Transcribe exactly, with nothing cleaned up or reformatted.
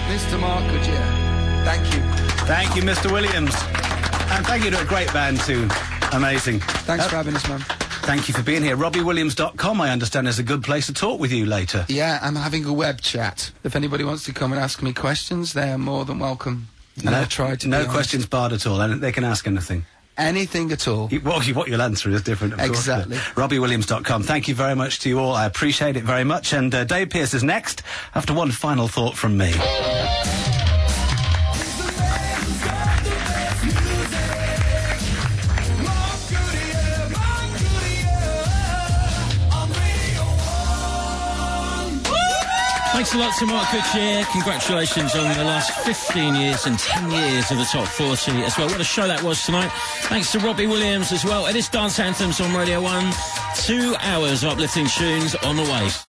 Mister Mark Goodyear. Thank you. Thank you, Mister Williams. And thank you to a great band too. Amazing. Thanks uh, for having us, man. Thank you for being here. Robbie Williams dot com, I understand, is a good place to talk with you later. Yeah, I'm having a web chat. If anybody wants to come and ask me questions, they are more than welcome. And no, I'll try to No be questions barred at all. They can ask anything. Anything at all. You, well, what you'll answer is different, of exactly. course. Robbie Williams dot com. Thank you very much to you all. I appreciate it very much. And uh, Dave Pearce is next, after one final thought from me. Thanks a lot to Mark Goodyear. Congratulations on the last fifteen years and ten years of the top forty as well. What a show that was tonight. Thanks to Robbie Williams as well. It is Dance Anthems on Radio one. Two hours of uplifting tunes on the way.